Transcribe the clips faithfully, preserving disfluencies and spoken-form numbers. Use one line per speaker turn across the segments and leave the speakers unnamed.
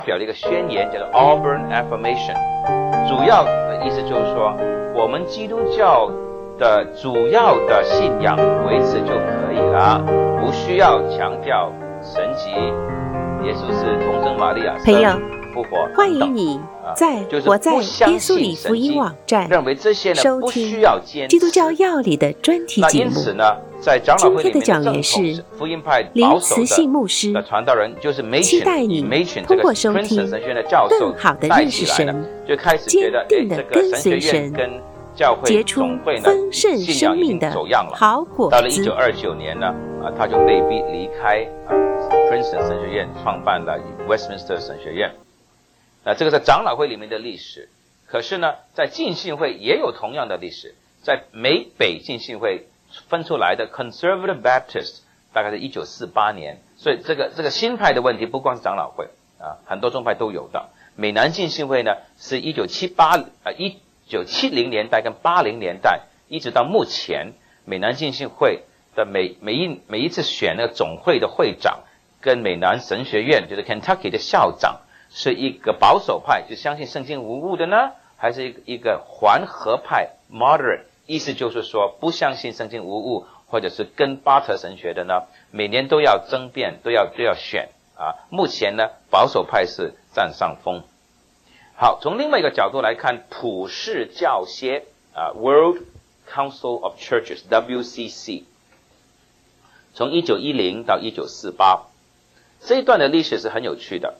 表了一个宣言，叫做 Auburn Affirmation， 主要的意思就是说，我们基督教的主要的信仰维持就可以了，不需要强调神迹，耶稣是童贞玛利亚
朋友
复活，
欢迎你在我在耶稣里福音网站
认为这些呢
收
不需
听
要坚持
基督教要理的专题
那
节目。
因此呢，在长老会里面
今天的讲员
正统
是
福音派
林
保守
慈信牧师
的传道人，就是梅群，
期待你
以梅群这个
通过收
Princeton
听
神学院的教授
更好地
带
认识
起来的
神，
就开始觉得，哎，
坚定地
这个
跟
神学院
随神
跟教会
结出
总会呢，
丰盛
信仰已经
生命的
走样了。
好果子
到了一九。二九年呢，啊，他就被逼离开啊 Princeton 神学院，创办了 Westminster 神学院。那这个在长老会里面的历史，可是呢，在浸信会也有同样的历史。在美北浸信会分出来的 Conservative Baptist， 大概是一九四八年，所以这个这个新派的问题不光是长老会啊，很多宗派都有的。美南浸信会呢，是一九七八啊一九七零年代跟八零年代，一直到目前，美南浸信会的每每一每一次选那个总会的会长，跟美南神学院就是 Kentucky 的校长，是一个保守派，就相信圣经无误的呢，还是一个一个缓和派 moderate， 意思就是说不相信圣经无误，或者是跟巴特神学的呢，每年都要争辩，都要都要选啊。目前呢，保守派是占上风。好，从另外一个角度来看，普世教协啊 ，World Council of Churches W C C， 从一九一零到一九四八，这一段的历史是很有趣的。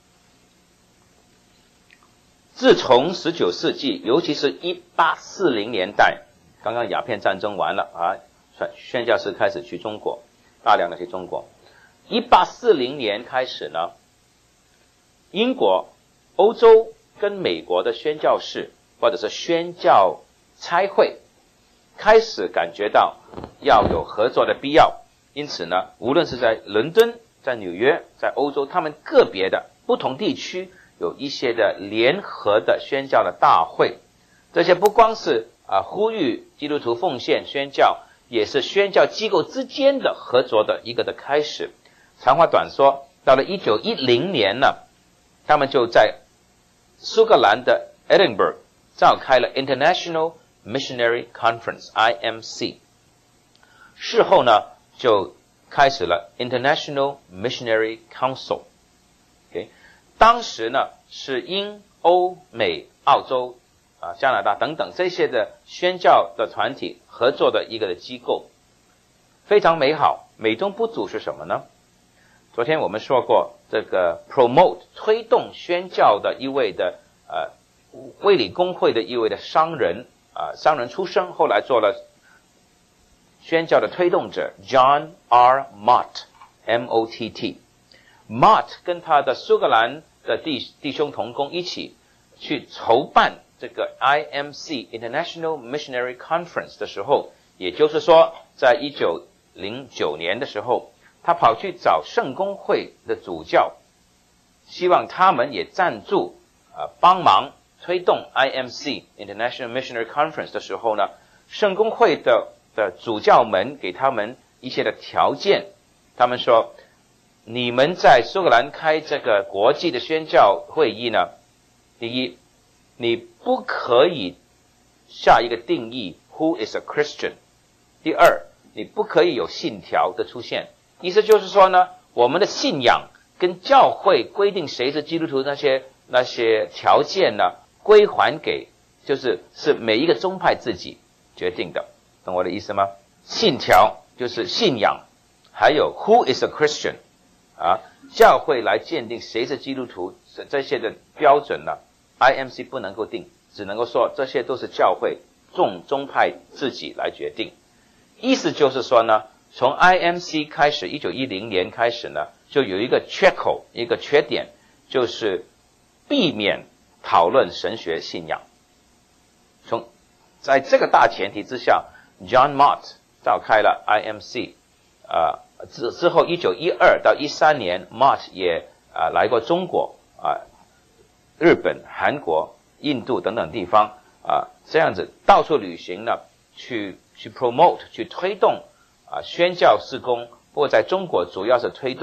自从十九世纪，尤其是一八四零年代，刚刚鸦片战争完了啊，宣教士开始去中国，大量的去中国。一八四零年开始呢，英国、欧洲跟美国的宣教士或者是宣教差会开始感觉到要有合作的必要，因此呢，无论是在伦敦、在纽约、在欧洲，他们个别的不同地区有一些的联合的宣教的大会，这些不光是啊呼吁基督徒奉献宣教，也是宣教机构之间的合作的一个的开始。长话短说，到了一九一零年呢，他们就在苏格兰的 Edinburgh 召开了 International Missionary Conference I M C， 事后呢就开始了 International Missionary Council。Okay， 当时呢是英、欧、美、澳洲、啊加拿大等等这些的宣教的团体合作的一个的机构，非常美好。美中不足是什么呢？昨天我们说过，这个 promote 推动宣教的一位的呃卫理公会的一位的商人啊、呃，商人出身，后来做了宣教的推动者 John R. Mott M O T T Mott 跟他的苏格兰的弟弟兄同工一起去筹办这个 I M C International Missionary Conference 的时候，也就是说在一九零九年的时候，他跑去找圣公会的主教，希望他们也赞助啊、呃、帮忙推动 I M C International Missionary Conference 的时候呢，圣公会的的主教们给他们一些的条件，他们说，你们在苏格兰开这个国际的宣教会议呢，第一，你不可以下一个定义 Who is a Christian， 第二，你不可以有信条的出现，意思就是说呢，我们的信仰跟教会规定谁是基督徒那些那些条件呢，归还给就是是每一个宗派自己决定的，懂我的意思吗？信条就是信仰，还有 Who is a Christian 啊，教会来鉴定谁是基督徒，这些的标准呢 ，I M C 不能够定，只能够说这些都是教会众宗派自己来决定。意思就是说呢，从 I M C 开始，一九一零年开始呢，就有一个缺口，一个缺点，就是避免讨论神学信仰。从在这个大前提之下 ，John Mott 召开了 I M C， 啊、呃，之之后一九一二到一三年 ，Mott 也啊、呃、来过中国啊、呃、日本、韩国、印度等等地方啊、呃，这样子到处旅行呢，去去 promote 去推动啊、呃、宣教事工，不过在中国主要是推动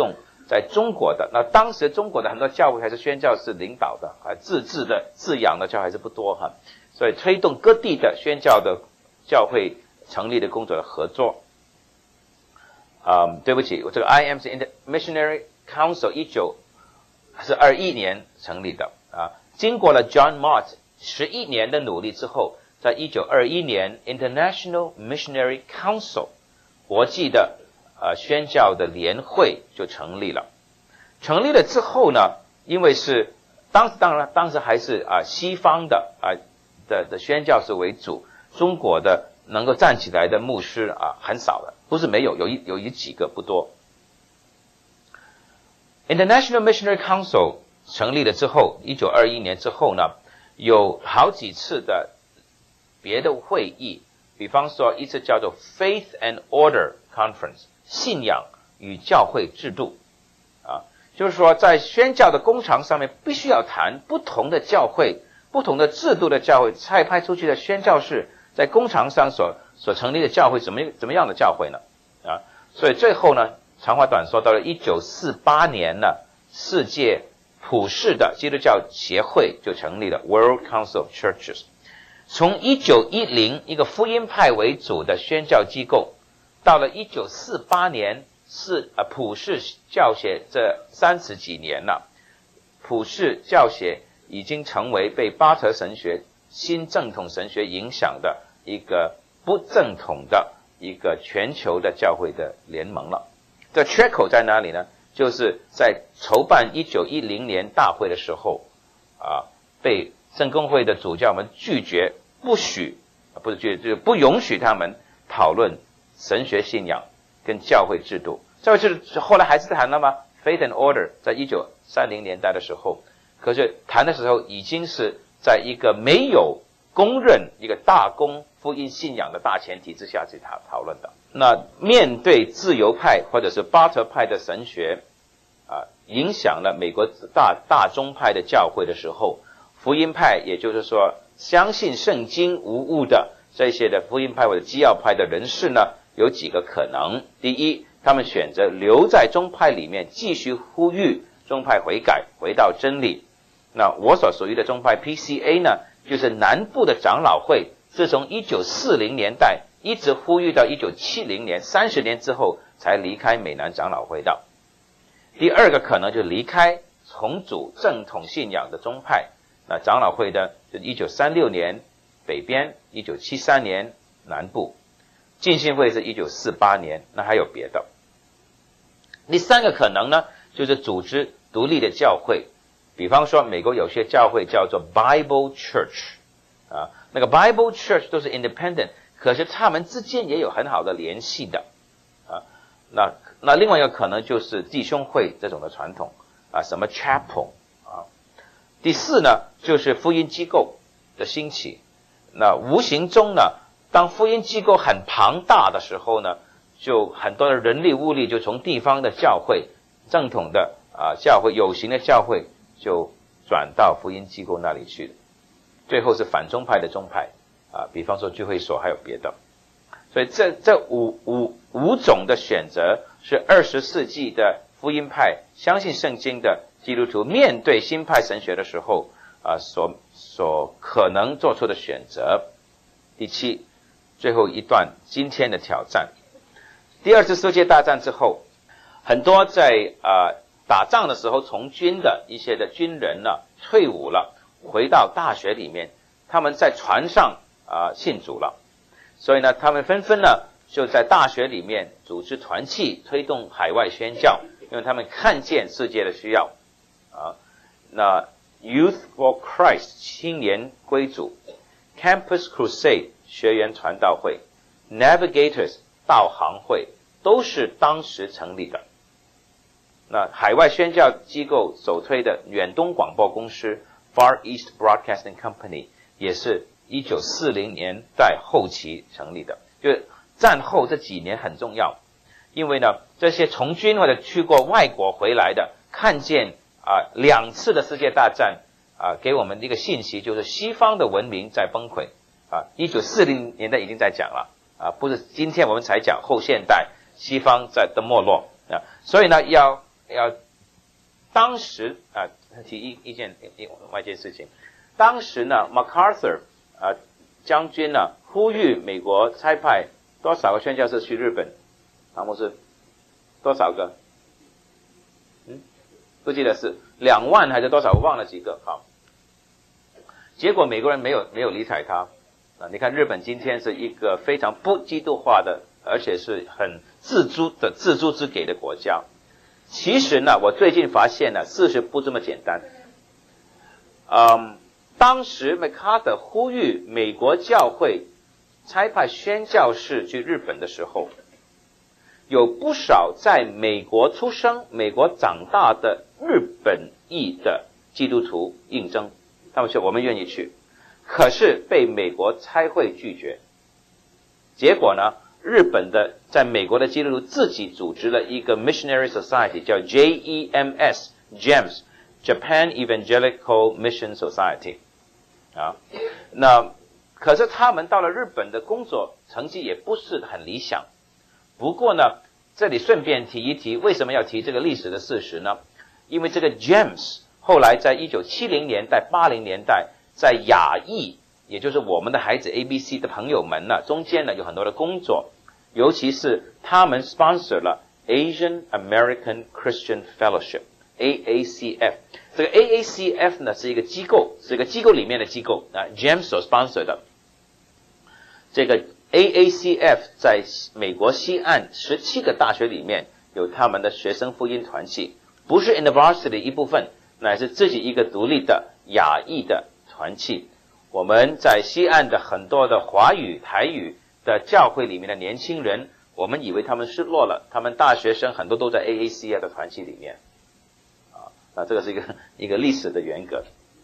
在中国的，那当时中国的很多教会还是宣教士领导的，啊，自治的、自养的教会还是不多哈，所以推动各地的宣教的教会成立的工作的合作。啊、嗯，对不起，我这个 I M 是 Missionary Council， 一九是二一年成立的啊。经过了 John Mott 十一年的努力之后，在一九二一年 International Missionary Council 国际的呃宣教的联会就成立了。成立了之后呢，因为是当时当然当时还是啊、呃、西方的啊、呃、的的宣教士为主，中国的能够站起来的牧师啊很少的，不是没有，有一有一几个不多。International Missionary Council 成立了之后，一九二一年之后呢，有好几次的别的会议，比方说一次叫做 Faith and Order Conference， 信仰与教会制度啊，就是说在宣教的工场上面必须要谈不同的教会、不同的制度的教会，差派出去的宣教士在工场上所所成立的教会怎么怎么样的教会呢？啊，所以最后呢，长话短说，到了一九四八年呢，世界普世的基督教协会就成立了 World Council of Churches。从一九一零一个福音派为主的宣教机构，到了一九四八年是呃普世教协这三十几年了，普世教协已经成为被巴特神学、新正统神学影响的一个不正统的一个全球的教会的联盟了。这缺口在哪里呢？就是在筹办一九一零年大会的时候啊，被圣公会的主教们拒绝，不许不是拒绝，就是不允许他们讨论神学信仰跟教会制度。教会制度后来还是谈了吗 ？Faith and Order 在一九三零年代的时候，可是谈的时候已经是在一个没有公认一个大公福音信仰的大前提之下去讨讨论的。那面对自由派或者是巴特派的神学啊，影响了美国大大宗派的教会的时候，福音派，也就是说相信圣经无误的这些的福音派或者基要派的人士呢，有几个可能。第一，他们选择留在宗派里面，继续呼吁宗派悔改，回到真理。那我所属于的宗派 P C A 呢，就是南部的长老会，自从一九四零年代一直呼吁到一九七零年，三十年之后才离开美南长老会道。第二个可能就离开重组正统信仰的宗派，那长老会的就一九三六年北边，一九七三年南部，浸信会是一九四八年，那还有别的。第三个可能呢，就是组织独立的教会，比方说美国有些教会叫做 Bible Church 啊，那个 Bible Church 都是 independent， 可是他们之间也有很好的联系的啊。那那另外一个可能就是弟兄会这种的传统啊，什么 chapel 啊。第四呢，就是福音机构的兴起。那无形中呢，当福音机构很庞大的时候呢，就很多的人力物力就从地方的教会、正统的啊教会、有形的教会就转到福音机构那里去。最后是反宗派的宗派啊，比方说聚会所，还有别的。所以这这五五五种的选择是二十世纪的福音派相信圣经的基督徒面对新派神学的时候啊所所可能做出的选择。第七，最后一段今天的挑战。第二次世界大战之后，很多在啊、呃、打仗的时候从军的一些的军人呢退伍了，回到大学里面，他们在船上啊、呃、信主了。所以呢，他们纷纷呢就在大学里面组织团契，推动海外宣教，因为他们看见世界的需要啊。那 Youth for Christ 青年归主， Campus Crusade 学员传道会， Navigators 导航会，都是当时成立的。那海外宣教机构首推的远东广播公司 Far East Broadcasting Company 也是一九四零年代后期成立的。就是战后这几年很重要，因为呢这些从军或者去过外国回来的，看见啊两次的世界大战啊给我们一个信息，就是西方的文明在崩溃啊。一九四零年代已经在讲了啊，不是今天我们才讲后现代西方在的没落啊。所以呢要要当时啊提一一件另外一件事情，当时呢 MacArthur 啊将军呢呼吁美国差派多少个宣教士去日本？唐牧师多少个？嗯，不记得是两万还是多少？我忘了几个。好，结果美国人没有没有理睬他啊！你看日本今天是一个非常不基督化的，而且是很自诛的自诛之给的国家。其实呢，我最近发现呢，事实不这么简单。嗯，当时 MacArthur 呼吁美国教会差派宣教士去日本的时候，有不少在美国出生、美国长大的日本裔的基督徒应征，他们说我们愿意去，可是被美国差会拒绝。结果呢，日本的在美国的基督徒自己组织了一个 Missionary Society， 叫 J E M S J E M S Japan Evangelical Mission Society 啊，那可是他们到了日本的工作成绩也不是很理想。不过呢，这里顺便提一提，为什么要提这个历史的事实呢？因为这个 J E M S 后来在一九七零年代、八零年代，在亚裔，也就是我们的孩子 A B C 的朋友们呢，中间呢有很多的工作，尤其是他们 sponsor 了 Asian American Christian Fellowship A A C F。这个 A A C F 呢是一个机构，是一个机构里面的机构啊 ，J E M S 所 sponsor 的。这个 A A C F 在美国西岸十七个大学里面有他们的学生福音团契，不是 University 的一部分，乃是自己一个独立的亚裔的团契。我们在西岸的很多的华语、台语的教会里面的年轻人，我们以为他们失落了，他们大学生很多都在 A A C F 的团契里面。啊，那这个是一个一个历史的缘隔。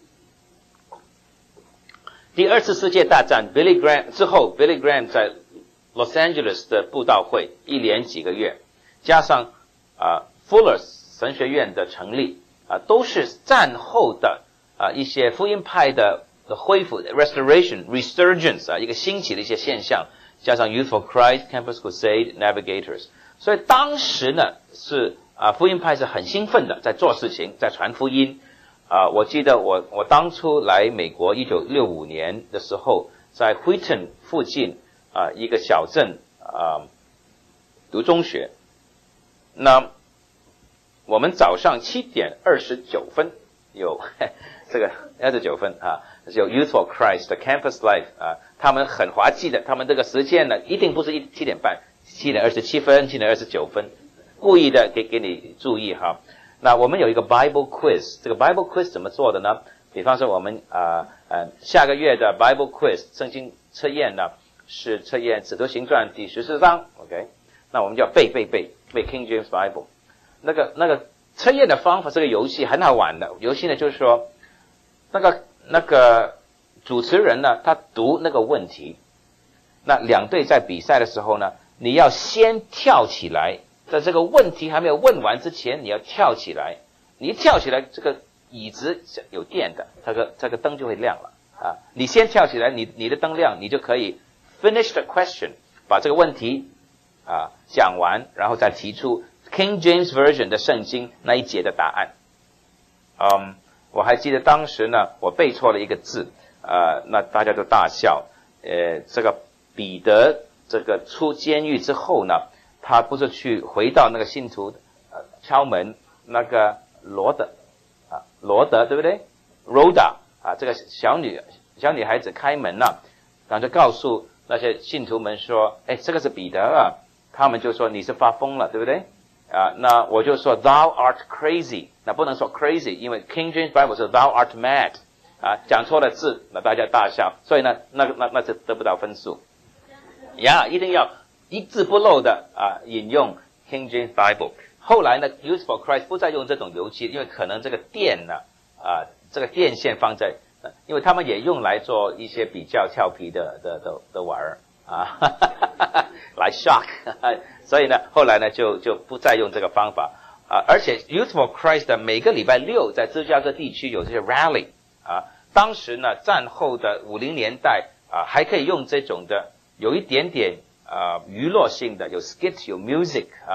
第二次世界大战 Billy Graham 之后 Billy Graham 在 Los Angeles 的布道会一连几个月，加上啊 Fuller 神学院的成立啊，都是战后的啊一些福音派的的恢复 restoration resurgence 啊一个兴起的一些现象，加上 Youth for Christ Campus Crusade Navigators， 所以当时呢是啊福音派是很兴奋的，在做事情，在传福音。啊，我记得我我当初来美国一九六五年的时候，在 Wheaton 附近啊一个小镇啊读中学。那我们早上七点二十九分有这个二十九分啊，有 Youth for Christ 的 Campus Life 啊，他们很滑稽的，他们这个时间呢一定不是一七点半，七点二十七分，七点二十九分，故意的给给你注意哈。那我们有一个 Bible Quiz， 这个 Bible Quiz 怎么做的呢？比方说我们啊呃下个月的 Bible Quiz 圣经测验呢是测验使徒行传第十四章 ，OK？ 那我们就要背背背背 King James Bible。那个那个测验的方法是个游戏，很好玩的游戏呢，就是说那个那个主持人呢他读那个问题，那两队在比赛的时候呢，你要先跳起来。在这个问题还没有问完之前，你要跳起来。你一跳起来，这个椅子有电的，这个这个灯就会亮了啊！你先跳起来，你你的灯亮，你就可以 finish the question， 把这个问题啊讲完，然后再提出 King James Version 的圣经那一节的答案。嗯，我还记得当时呢，我背错了一个字，呃，那大家都大笑。呃，这个彼得这个出监狱之后呢，他不是去回到那个信徒呃敲门，那个罗德啊罗德对不对 Rhoda 啊这个小女小女孩子开门了，然后就告诉那些信徒们说，哎，这个是彼得啊，他们就说你是发疯了对不对啊？那我就说 Thou art crazy， 那不能说 crazy， 因为 King James Bible 是 Thou art mad 啊，讲错了字，那大家大笑，所以呢那那那是得不到分数呀，一定要一字不漏的啊引用 King James Bible。后来呢 Youth for Christ 不再用这种油漆，因为可能这个电呢啊这个电线放在，因为他们也用来做一些比较调皮的的的的玩儿啊来 shock， 所以呢后来呢就就不再用这个方法啊。而且 Youth for Christ 的每个礼拜六在芝加哥地区有这些 rally 啊，当时呢战后的五零年代啊还可以用这种的有一点点啊娱乐性的，有 skit 有 music 啊，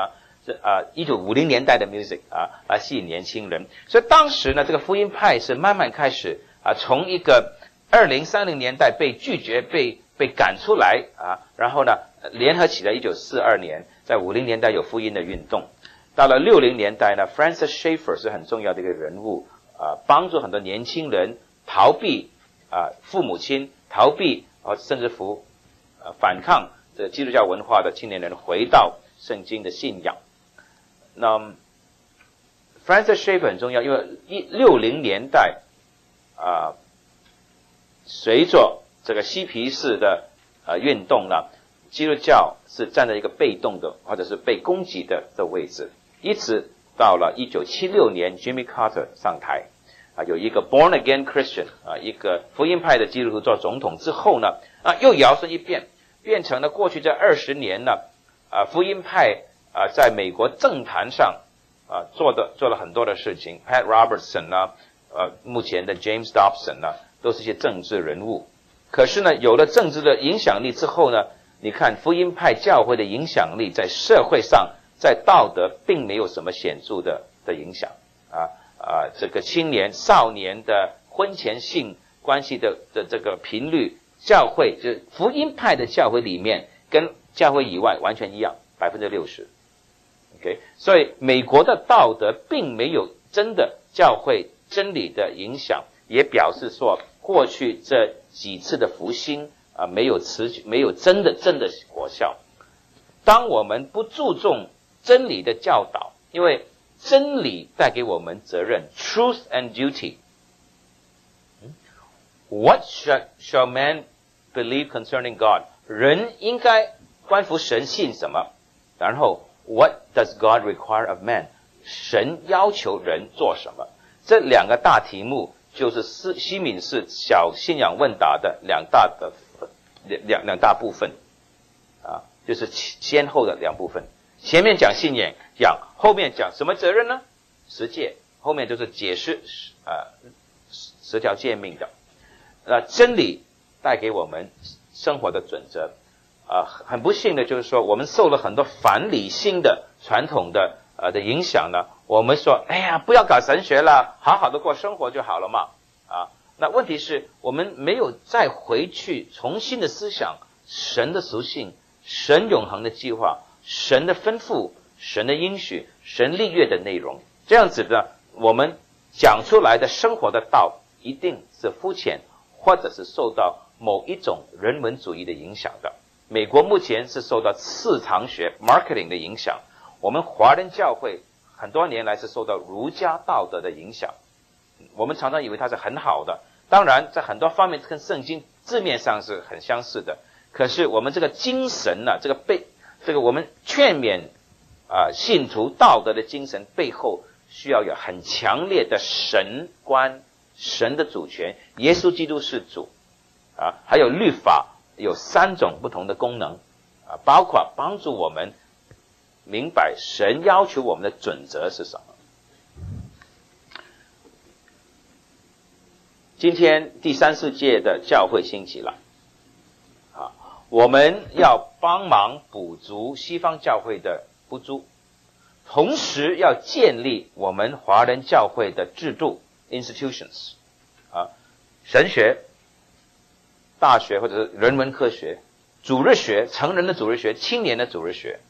这啊一九五零年代的 music 啊来吸引年轻人。所以当时呢，这个福音派是慢慢开始啊，从一个二零三零年代被拒绝、被被赶出来啊，然后呢联合起来，一九四二年在五零年代有福音的运动。到了六零年代呢 ，Francis Schaeffer 是很重要的一个人物啊，帮助很多年轻人逃避啊父母亲，逃避啊甚至乎啊反抗这基督教文化的青年人回到圣经的信仰。那 Francis Schaeffer 很重要，因为一六零年代啊，随着这个嬉皮士的呃运动呢，基督教是站在一个被动的或者是被攻击的的位置，一直到了一九七六年 Jimmy Carter 上台啊，有一个 Born Again Christian 啊，一个福音派的基督徒做总统之后呢，啊又摇身一变，变成了过去这二十年呢，啊福音派啊在美国政坛上啊做的做了很多的事情 ，Pat Robertson 呢，呃目前的 James Dobson 呢，都是一些政治人物。可是呢，有了政治的影响力之后呢，你看福音派教会的影响力在社会上，在道德并没有什么显著的的影响啊啊，这个青年少年的婚前性关系的的这个频率，教会就是福音派的教会里面跟教会以外完全一样，百分之六十。OK， 所以美国的道德并没有真的教会真理的影响，也表示说过去这几次的复兴啊，没有持续，没有真的真的果效。当我们不注重真理的教导，因为真理带给我们责任 ，truth and duty。What shall, shall man believe concerning God？ 人应该关乎神信什么？然后 What does God require of man？ 神要求人做什么？这两个大题目就是西敏寺小信仰问答的两大的两两大部分啊，就是先后的两部分。前面讲信仰，讲后面讲什么责任呢？十诫，后面就是解释啊十条诫命的。那真理带给我们生活的准则啊，很不幸的就是说，我们受了很多反理性的传统的呃的影响呢。我们说，哎呀，不要搞神学了，好好的过生活就好了嘛。啊，那问题是我们没有再回去重新的思想神的属性、神永恒的计划、神的吩咐、神的应许、神立约的内容。这样子呢，我们讲出来的生活的道一定是肤浅，或者是受到某一种人文主义的影响的。美国目前是受到市场学 marketing 的影响，我们华人教会很多年来是受到儒家道德的影响。我们常常以为它是很好的，当然在很多方面跟圣经字面上是很相似的，可是我们这个精神呢、啊，这个背这个我们劝勉啊信徒道德的精神背后需要有很强烈的神观，神的主权，耶稣基督是主啊，还有律法有三种不同的功能啊，包括帮助我们明白神要求我们的准则是什么。今天第三世界的教会兴起了啊，我们要帮忙补足西方教会的不足，同时要建立我们华人教会的制度 institutions 啊，神学、大学或者是人文科学、主日学、成人的主日学、青年的主日学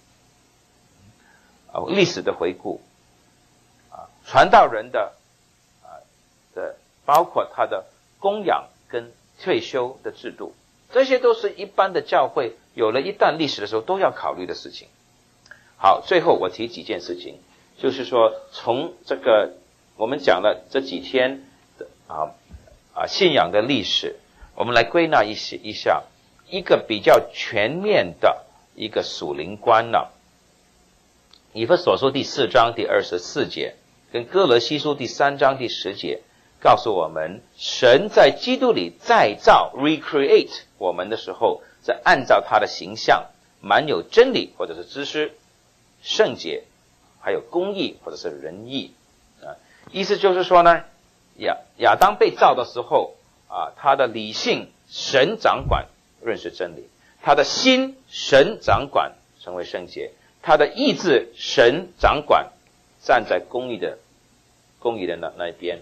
啊，历史的回顾啊，传道人的啊的。包括他的供养跟退休的制度，这些都是一般的教会有了一段历史的时候都要考虑的事情。好，最后我提几件事情，就是说从这个我们讲了这几天的啊啊信仰的历史，我们来归纳一些一下一个比较全面的一个属灵观呢。以弗所书第四章第二十四节跟哥罗西书第三章第十节告诉我们，神在基督里再造 recreate 我们的时候，是按照他的形象，满有真理或者是知识、圣洁，还有公义或者是仁义啊。意思就是说呢，亚亚当被造的时候啊，他的理性神掌管认识真理，他的心神掌管成为圣洁， 他的意志神掌管，站在公义的公义的那那一边。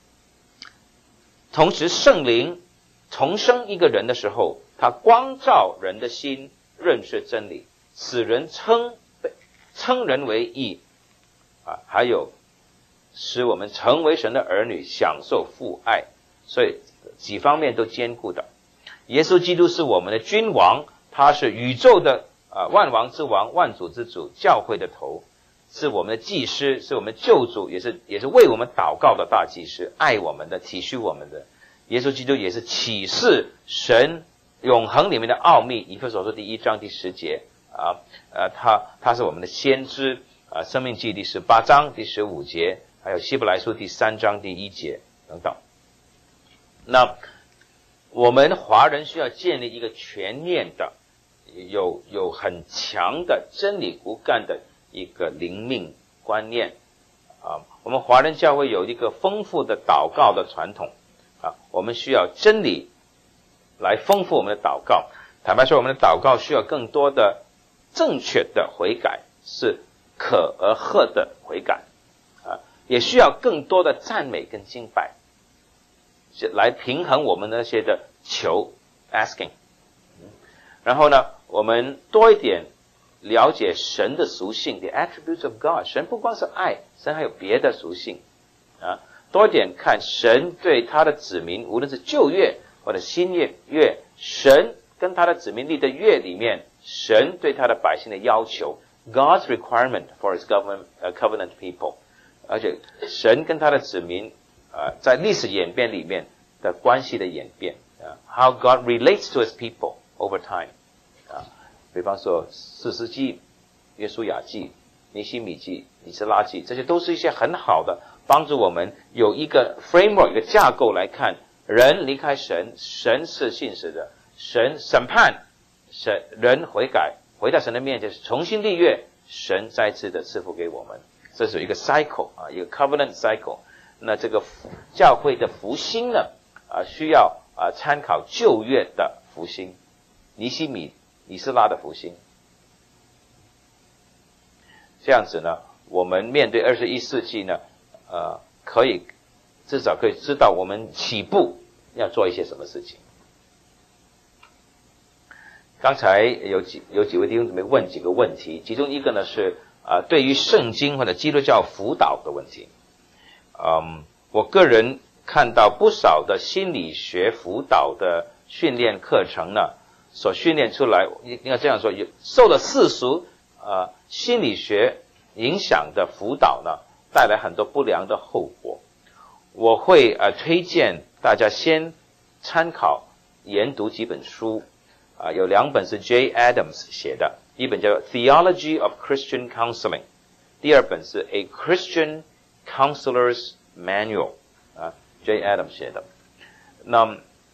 同时圣灵重生一个人的时候，他光照人的心，认识真理，使人称称人为义啊，还有使我们成为神的儿女，享受父爱，所以几方面都兼顾的。耶稣基督是我们的君王，他是宇宙的啊万王之王，万主之主，教会的头，是我们的祭司，是我们救主，也是也是为我们祷告的大祭司，爱我们的，体恤我们的。耶稣基督也是启示神永恒里面的奥秘，以弗所书第一章第十节啊，呃，他他是我们的先知啊，生命记第十八章第十五节，还有希伯来书第三章第一节等等。那我们华人需要建立一个全面的、有有很强的真理骨干的一个灵命观念啊。我们华人教会有一个丰富的祷告的传统啊，我们需要真理来丰富我们的祷告。坦白说，我们的祷告需要更多的正确的悔改，是可而贺的悔改啊，也需要更多的赞美跟敬拜，来平衡我们那些的求 asking。 然后呢，我们多一点了解神的属性 the attributes of God， 神不光是爱，神还有别的属性啊。多一点看神对他的子民，无论是旧约或者新约约，神跟他的子民立的约里面，神对他的百姓的要求 God's requirement for his government, uh, covenant people， 而且神跟他的子民呃，在历史演变里面的关系的演变啊 ，How God relates to his people over time 啊，比方说士师记、约书亚记、尼希米记、以斯拉记，这些都是一些很好的帮助我们有一个 framework 一个架构来看，人离开神，神是信实的，神审判，神人悔改，回到神的面前，重新立约，神再次的赐福给我们，这是一个 cycle 啊，一个 covenant cycle。那这个教会的复兴呢，啊，需要啊参考旧约的复兴，尼希米、以斯拉的复兴。这样子呢，我们面对二十一世纪呢，呃，可以至少可以知道我们起步要做一些什么事情。刚才有几有几位弟兄姊妹问几个问题，其中一个呢是啊、呃，对于圣经或者基督教辅导的问题。嗯，我个人看到不少的心理学辅导的训练课程呢，所训练出来，应该这样说，受了世俗呃心理学影响的辅导呢，带来很多不良的后果。我会呃推荐大家先参考研读几本书啊、呃，有两本是 Jay Adams 写的，一本叫 Theology of Christian Counseling， 第二本是 A Christian Counselor's Manual 啊 ，Jay Adams 写的。那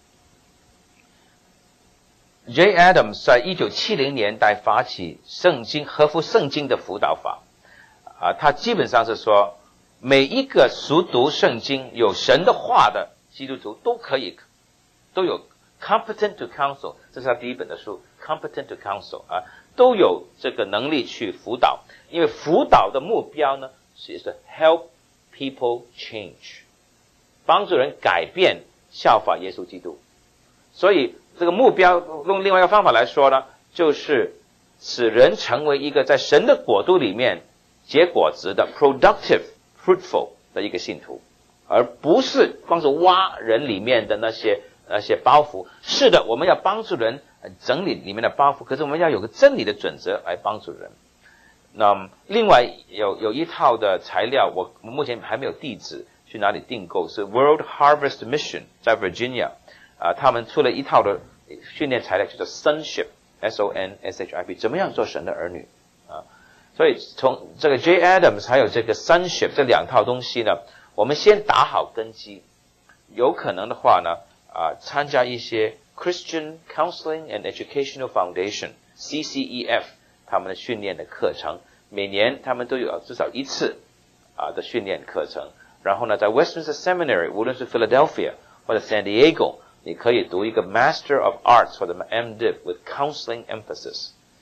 Jay Adams 在一九七零年代发起圣经合乎圣经的辅导法啊，他基本上是说，每一个熟读圣经有神的话的基督徒都可以，都有 competent to counsel， 这是他第一本的书 ，competent to counsel 啊，都有这个能力去辅导，因为辅导的目标呢是 help people change， 帮助人改变，效法耶稣基督。所以这个目标用另外一个方法来说呢，就是使人成为一个在神的国度里面结果子的 productive fruitful 的一个信徒，而不是光是挖人里面的那些那些包袱。是的，我们要帮助人整理里面的包袱，可是我们要有个真理的准则来帮助人。那另外有有一套的材料，我目前还没有地址去哪里订购，是 World Harvest Mission 在 Virginia 啊，他们出了一套的训练材料，叫做 Sonship S O N S H I P， 怎么样做神的儿女啊？所以从这个 Jay Adams 还有这个 Sonship 这两套东西呢，我们先打好根基，有可能的话呢啊，参加一些 Christian Counseling and Educational Foundation C C E F 他们的训练的课程，每年他们都有至少一次啊的训练课程。然后呢，在 Westminster Seminary， 无论是 Philadelphia 或者 San Diego， 你可以读一个 Master of Arts 或者 M Div with Counseling Emphasis。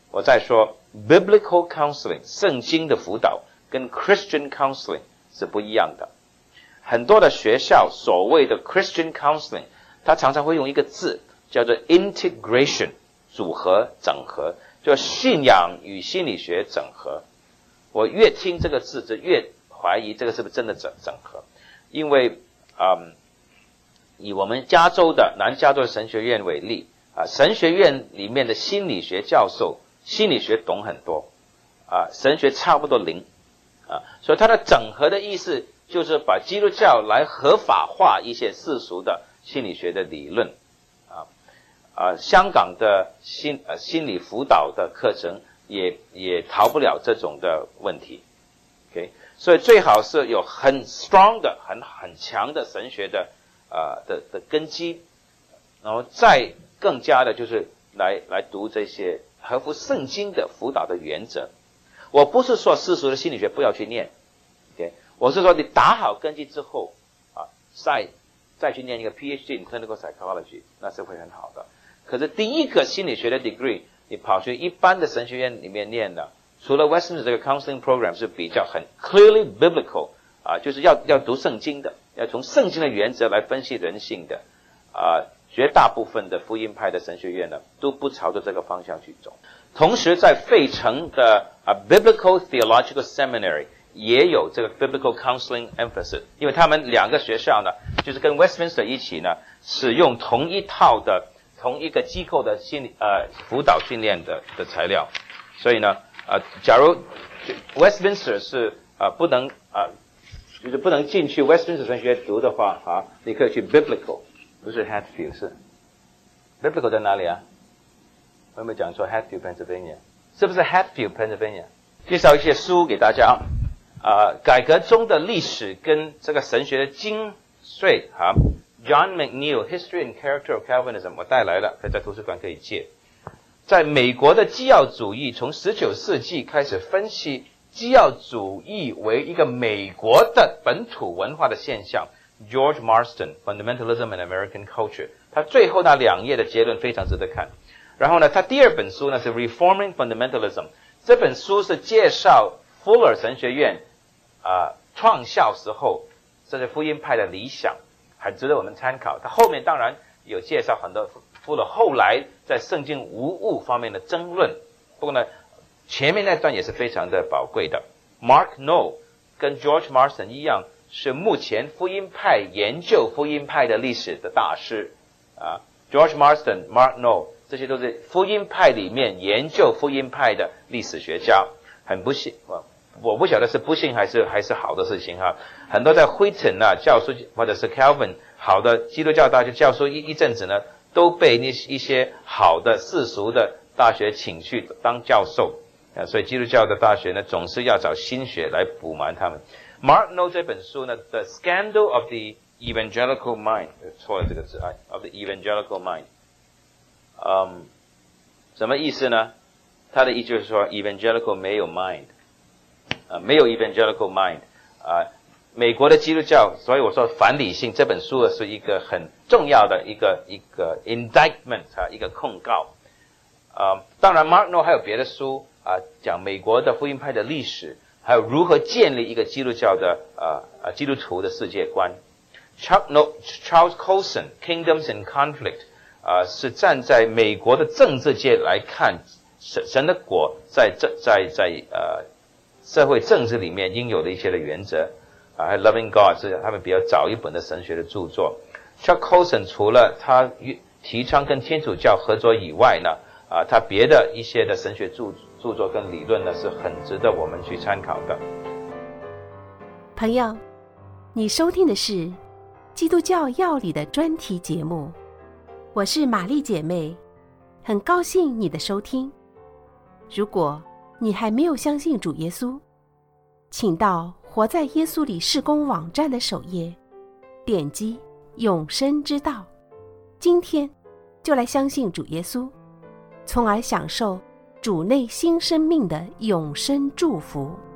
我再说 biblical counseling 圣经的辅导跟 Christian counseling 是不一样的。很多的学校所谓的 Christian counseling， 它常常会用一个字叫做 integration， 组合整合，就信仰与心理学整合。我越听这个字就越怀疑这个是不是真的整整合，因为嗯，以我们加州的南加州的神学院为例啊，神学院里面的心理学教授心理学懂很多啊，神学差不多零啊，所以它的整合的意思就是把基督教来合法化一些世俗的心理学的理论啊啊，香港的心呃心理辅导的课程也也逃不了这种的问题 ，OK， 所以最好是有很 strong 的很很强的神学的啊、呃、的的根基，然后再更加的就是来来读这些合乎圣经的辅导的原则。我不是说世俗的心理学不要去念 ，OK， 我是说你打好根基之后啊，再再去念一个 P H D in Clinical Psychology， 那是会很好的。可是第一个心理学的 degree， 你跑去一般的神学院里面念的，除了 Westminster 这个 counseling program 是比较很 clearly biblical 啊，就是要要读圣经的，要从圣经的原则来分析人性的啊，绝大部分的福音派的神学院呢都不朝着这个方向去走。同时在费城的啊 Biblical Theological Seminary 也有这个 Biblical Counseling Emphasis， 因为他们两个学校呢就是跟 Westminster 一起呢使用同一套的同一个机构的心理呃辅导训练的的材料，所以呢呃假如 Westminster 是呃不能呃就是不能进去 Westminster 神学读的话啊，你可以去 Biblical， 不是 Hatfield， 是 Biblical 在哪里啊？我有没有讲错 Hatfield Pennsylvania？ 是不是 Hatfield Pennsylvania？ 介绍一些书给大家啊、呃，改革中的历史跟这个神学的精髓啊 ，John McNeil History and Character of Calvinism 我带来了，可以在图书馆可以借。在美国的基要主义从十九世纪开始分析基要主义为一个美国的本土文化的现象 ，George Marston Fundamentalism and American Culture， 他最后那两页的结论非常值得看。然后呢，他第二本书呢是 Reforming Fundamentalism， 这本书是介绍 Fuller 神学院啊、呃、创校时候这些福音派的理想，很值得我们参考。他后面当然有介绍很多 Fuller 后来在圣经无误方面的争论，不过呢，前面那段也是非常的宝贵的。Mark Noll 跟 George Marston 一样，是目前福音派研究福音派的历史的大师啊。George Marston、Mark Noll 这些都是福音派里面研究福音派的历史学家。很不幸，我不晓得是不幸还是还是好的事情哈。很多在辉城啊教书或者是 Calvin 好的基督教大学教书一一阵子呢，都被那一些好的世俗的大学请去当教授啊，所以基督教的大学呢总是要找新血来补满他们。Mark Noll 这本书呢 ，The Scandal of the Evangelical Mind， 错了这个字啊 ，of the Evangelical Mind， 嗯，什么意思呢？他的意思就是说 ，Evangelical 没有 mind， 啊，没有 Evangelical mind， 啊，美国的基督教，所以我说反理性这本书是一个很重要的一个一个 indictment 啊，一个控告。啊，当然 Mark Noll 还有别的书啊，讲美国的福音派的历史，还有如何建立一个基督教的啊啊基督徒的世界观。Chuck No, Charles Colson Kingdoms and Conflict 啊、呃，是站在美国的政治界来看神神的国在在在在呃社会政治里面应有的一些的原则啊，还有 Loving God 是他们比较早一本的神学的著作。Chuck Colson 除了他提倡跟天主教合作以外呢，啊，他别的一些的神学著著作跟理论呢是很值得我们去参考的。
朋友，你收听的是基督教要理的专题节目，我是玛丽姐妹，很高兴你的收听。如果你还没有相信主耶稣，请到活在耶稣里事工网站的首页，点击永生之道，今天就来相信主耶稣，从而享受主内新生命的永生祝福。